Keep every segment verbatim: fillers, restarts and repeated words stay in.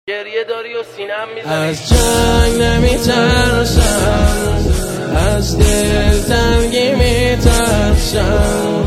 گریه داری و سینم میزنی. از جنگ نمیترسم، از دلتنگی میترسم،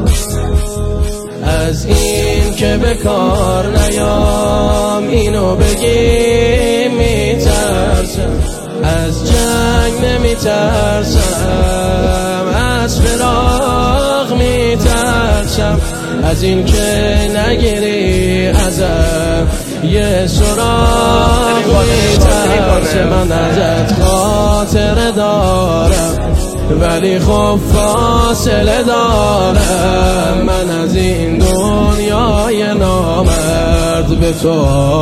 از این که به کار نیام اینو بگی میترسم. از جنگ نمیترسم، از فراق میترسم، از این که نگیری ازم یه سراغ میترسم. من ازت خاطره دارم ولی خب فاصله دارم. من از این دنیای نامرد به تو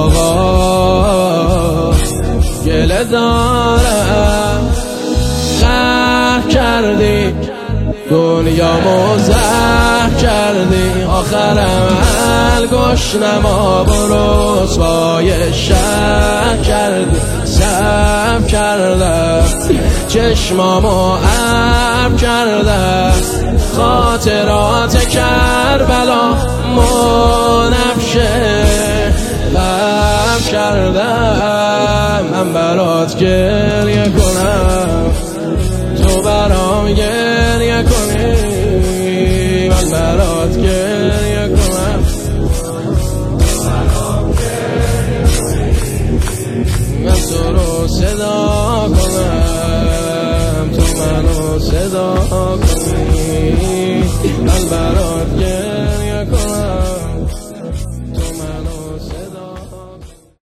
آقا گله دارم. قهر کردی دنیامو زهر کردی، آخرم الگشنم آب و رسوای شهر کردی. سب کردم چشمامو عرب کردم، خاطرات کربلا منفشه غم کردم. من برات گریه کنم تو برام گریه کنی، من برات گریه کنم من تو رو صدا کنم تو منو صدا کنی. من برات گریه